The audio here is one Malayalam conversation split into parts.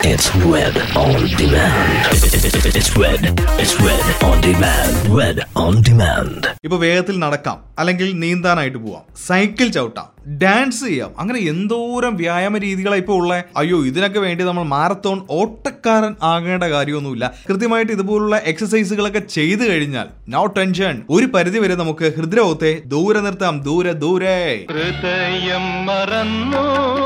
It's Red on Demand. It's Red on Demand. Red on Demand. ഇപ്പൊ വേഗത്തിൽ നടക്കാം, അല്ലെങ്കിൽ നീന്താനായിട്ട് പോവാം, സൈക്കിൾ ചവിട്ടാം, ഡാൻസ് ചെയ്യാം, അങ്ങനെ എന്തോരം വ്യായാമ രീതികളാണ് ഇപ്പോൾ ഉള്ളത്. അയ്യോ, ഇതിനൊക്കെ വേണ്ടി നമ്മൾ മാരത്തോൺ ഓട്ടക്കാരൻ ആകേണ്ട കാര്യമൊന്നുമില്ല. കൃത്യമായിട്ട് ഇതുപോലുള്ള എക്സസൈസുകളൊക്കെ ചെയ്തു കഴിഞ്ഞാൽ നോ ടെൻഷൻ, ഒരു പരിധി വരെ നമുക്ക് ഹൃദയത്തെ ദൂരെ നിർത്താം. ദൂരെ ദൂരെ ഹൃദയം മറന്നു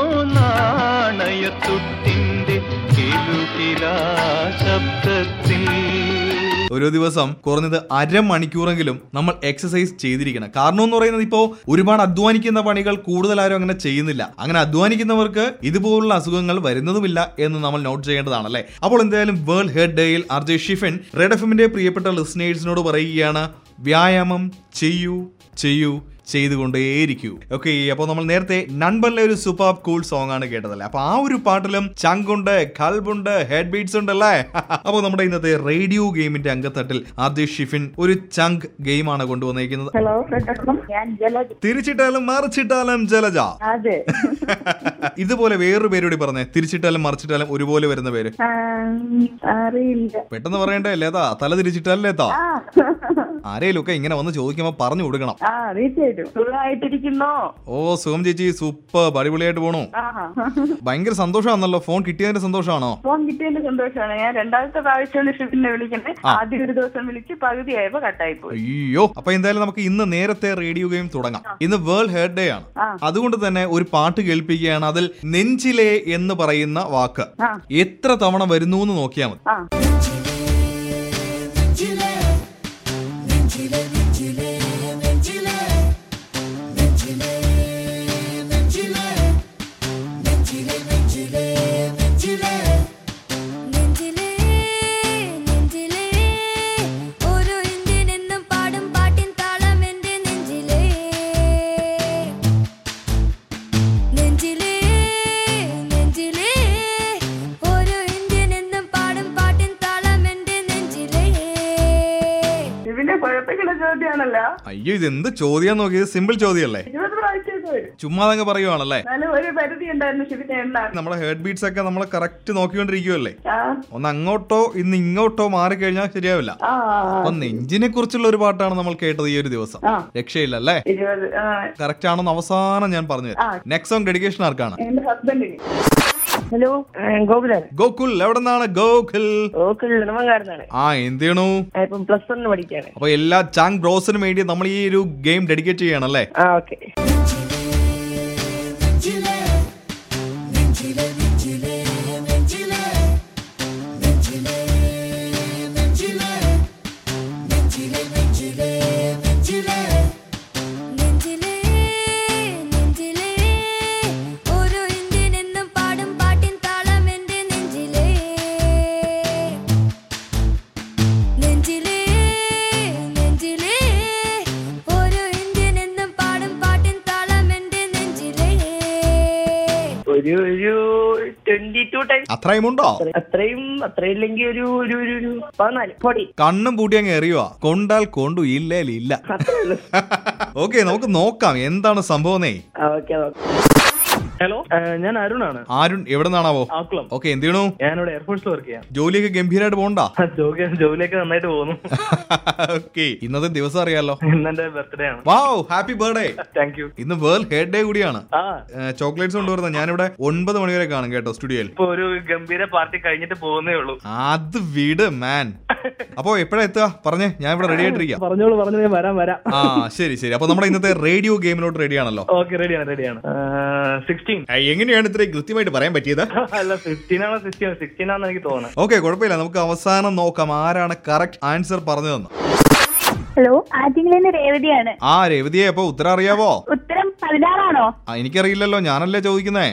നാണയത്തുട്ടിന്റെ കിലുകിലാ ശബ്ദത്തിൽ. ഒരു ദിവസം കുറഞ്ഞത് അരമണിക്കൂറെങ്കിലും നമ്മൾ എക്സസൈസ് ചെയ്തിരിക്കണം. കാരണം എന്ന് പറയുന്നത് ഇപ്പോൾ ഒരുപാട് അധ്വാനിക്കുന്ന പണികൾ കൂടുതൽ ആരും അങ്ങനെ ചെയ്യുന്നില്ല. അങ്ങനെ അധ്വാനിക്കുന്നവർക്ക് ഇതുപോലുള്ള അസുഖങ്ങൾ വരുന്നതുമില്ല എന്ന് നമ്മൾ നോട്ട് ചെയ്യേണ്ടതാണല്ലേ. അപ്പോൾ എന്തായാലും വേൾഡ് ഹെൽത്ത് ഡേയിൽ RJ ഷിഫിൻ റെഡ് എഫ്എമ്മിന്റെ പ്രിയപ്പെട്ട ലിസണേഴ്സിനോട് പറയുകയാണ്, വ്യായാമം ചെയ്യൂ ചെയ്യൂ, ചെയ്തുകൊണ്ടേയിരിക്കൂ. ഓക്കെ, അപ്പോൾ നമ്മൾ നേരത്തെ നൺബറിലെ ഒരു സൂപ്പർ കൂൾ സോങ് ആണ് കേട്ടതല്ലേ. അപ്പൊ ആ ഒരു പാട്ടിലും ചങ്കുണ്ട്, കൽബുണ്ട്, ഹെഡ് ബീറ്റ്സ് ഉണ്ടല്ലേ. അപ്പോൾ നമ്മുടെ ഇന്നത്തെ റേഡിയോ ഗെയിമിന്റെ അംഗത്തട്ടിൽ RJ ഷിഫിൻ ഒരു ചങ്ക് ഗെയിം ആണ് കൊണ്ടുവന്നിരിക്കുന്നത്. തിരിച്ചിട്ടാലും മറിച്ചിട്ടാലും ജലജ. ഇതുപോലെ വേറൊരു പേരോടി പറഞ്ഞേ, തിരിച്ചിട്ടാലും മറിച്ചിട്ടാലും ഒരുപോലെ വരുന്ന പേര്. പെട്ടെന്ന് പറയണ്ടേ ലേതാ, തല തിരിച്ചിട്ടാലും ലേതാ. ആരേലും ഒക്കെ ഇങ്ങനെ വന്ന് ചോദിക്കുമ്പോ പറഞ്ഞു കൊടുക്കണം. ഓ സുഖം ചേച്ചി, സൂപ്പർ, അടിപൊളിയായിട്ട് പോണു. ഭയങ്കര സന്തോഷമാണല്ലോ, ഫോൺ കിട്ടിയതിന്റെ സന്തോഷമാണോ? ഫോൺ കിട്ടിയതിന്റെ സന്തോഷമാണ്. ഞാൻ രണ്ടാമത്തെ പ്രാവശ്യമാണ് ഷിഫിനെ വിളിക്കുന്നത്. ആദ്യം ഒരു ദിവസം വിളിച്ച് പകുതിയായപ്പോ കട്ടായി പോയി. അയ്യോ, അപ്പൊ എന്തായാലും നമുക്ക് ഇന്ന് നേരത്തെ റേഡിയോ ഗെയിം തുടങ്ങാം. ഇന്ന് വേൾഡ് ഹെൽത്ത് ഡേ ആണ്. അതുകൊണ്ട് തന്നെ ഒരു പാട്ട് കേൾപ്പിക്കുകയാണ്. അതിൽ നെഞ്ചിലെ എന്ന് പറയുന്ന വാക്ക് എത്ര തവണ വരുന്നു എന്ന് നോക്കിയാൽ മതി. അയ്യോ, ഇത് എന്ത് ചോദ്യം നോക്കിയത്? സിമ്പിൾ ചോദ്യമല്ലേ, ചുമ്മാതങ്ങ് പറയുവാണല്ലേ. നമ്മുടെ ഹെഡ് ബീറ്റ്സ് ഒക്കെ നമ്മൾ കറക്റ്റ് നോക്കിക്കൊണ്ടിരിക്കുവല്ലേ. ഒന്ന് അങ്ങോട്ടോ ഇന്ന് ഇങ്ങോട്ടോ മാറിക്കഴിഞ്ഞാൽ ശരിയാവില്ല. അപ്പൊ നെഞ്ചിനെ കുറിച്ചുള്ള ഒരു പാട്ടാണ് നമ്മൾ കേട്ടത് ഈ ഒരു ദിവസം. രക്ഷയില്ല അല്ലേ? കറക്റ്റ് ആണെന്ന് അവസാനം ഞാൻ പറഞ്ഞു. നെക്സ്റ്റ് സോങ് ഡെഡിക്കേഷൻ ആർക്കാണ്? ഹലോ, ഗോകുൽ. എവിടെ നിന്നാണ് ഗോകുൽ? എന്ത് ചെയ്യണു? +1 പഠിക്കാണ്. അപ്പൊ എല്ലാ ചാങ് ബ്രോസിനും വേണ്ടി നമ്മൾ ഈ ഒരു ഗെയിം ഡെഡിക്കേറ്റ് ചെയ്യണല്ലേ. ഓക്കെ. അത്രയും ഉണ്ടോ? അത്രയില്ലെങ്കിൽ ഒരു 14. കണ്ണും പൂട്ടി അങ്ങ് എറിയുവാ. കൊണ്ടാൽ കൊണ്ടു, ഇല്ല. ഓക്കെ, നമുക്ക് നോക്കാം എന്താണ് സംഭവം. ഹലോ, ഞാൻ അരുണാണ്. അരുൺ എവിടെ നിന്നാണാവോ? ആക്കുളം. ഓക്കെ, എന്ത് ചെയ്യണു? ഞാനിവിടെ എയർഫോഴ്സിൽ വർക്ക് ചെയ്യാം. ജോലിയൊക്കെ ഗംഭീരമായിട്ട് പോകണ്ടാ? ജോലിയൊക്കെ നന്നായിട്ട് പോകുന്നു. ഓക്കെ, ഇന്നത്തെ ദിവസം അറിയാലോ, ഇന്നെന്റെ ബർത്ത്ഡേ ആണ്. Wow, happy birthday. Thank you. ഇന്ന് വേൾഡ് ഹെൽത്ത് ഡേ കൂടിയാണ്. ചോക്ലേറ്റ്സ് കൊണ്ടുവരുന്നത് ഞാനിവിടെ 9 മണി വരെ കാണും കേട്ടോ സ്റ്റുഡിയോയിൽ. ഇപ്പൊ ഒരു ഗംഭീര പാർട്ടി കഴിഞ്ഞിട്ട് പോകുന്നേ ഉള്ളൂ. അത് വിട് മാൻ. അപ്പൊ എപ്പോഴാ എത്തുക പറഞ്ഞേ, ഞാൻ ഇവിടെ റെഡി ആയിട്ടിരിക്കാം. പറഞ്ഞോളൂ, വരാം. ശരി. അപ്പൊ നമ്മുടെ ഇന്നത്തെ റേഡിയോ ഗെയിമിലോട്ട് റെഡി ആണല്ലോ? ഓക്കെ, റെഡിയാണ്. 16. എങ്ങനെയാണ് ഇത്രയും കൃത്യമായിട്ട് പറയാൻ പറ്റിയത്? അല്ല, 15 ആണോ 16 ആണെന്ന് എനിക്ക് തോന്നുന്നു. ഓക്കെ, കുഴപ്പമില്ല. നമുക്ക് അവസാനം നോക്കാം ആരാണ് കറക്റ്റ് ആൻസർ പറഞ്ഞതെന്ന്. ഹലോ, ആറ്റിങ്ങലിന്ന് രേവതിയാണ്. രേവതിയെ, അപ്പൊ ഉത്തരം അറിയാവോ? ഉത്തരം 16 ആണോ? എനിക്കറിയില്ലല്ലോ, ഞാനല്ലേ ചോദിക്കുന്നേ.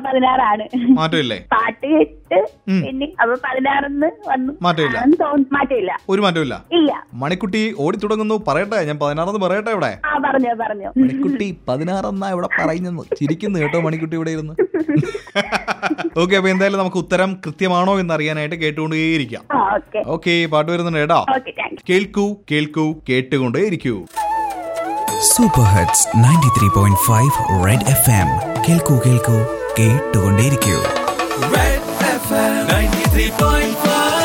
16 മാറ്റമില്ലേ? പാട്ട് കേട്ട് പിന്നെ അപ്പൊ 16 വന്നു. മാറ്റമില്ല. മാറ്റമില്ല. ഒരു മാറ്റമില്ല. ഇല്ല. മണിക്കുട്ടി ഓടി തുടങ്ങുന്നു. പറയട്ടെ, ഞാൻ 16 പറയട്ടെ ഇവിടെ. പറഞ്ഞു. മണിക്കുട്ടി 16 ഇവിടെ പറയുന്നു. ചിരിക്കുന്നു കേട്ടോ മണിക്കുട്ടി ഇവിടെ ഇരുന്ന്. ഓക്കെ, അപ്പൊ എന്തായാലും നമുക്ക് ഉത്തരം കൃത്യമാണോ എന്ന് അറിയാനായിട്ട് കേട്ടുകൊണ്ടേയിരിക്കാം. ഓക്കെ, പാട്ട് വരുന്നുണ്ട് കേട്ടോ. കേൾക്കൂ കേൾക്കൂ കേട്ടുകൊണ്ടേയിരിക്കൂ. Super hits 93.5 red FM. കേൾക്കൂ കേൾക്കൂ കേട്ടുകൊണ്ടേയിരിക്കൂ. Red FM 93.5.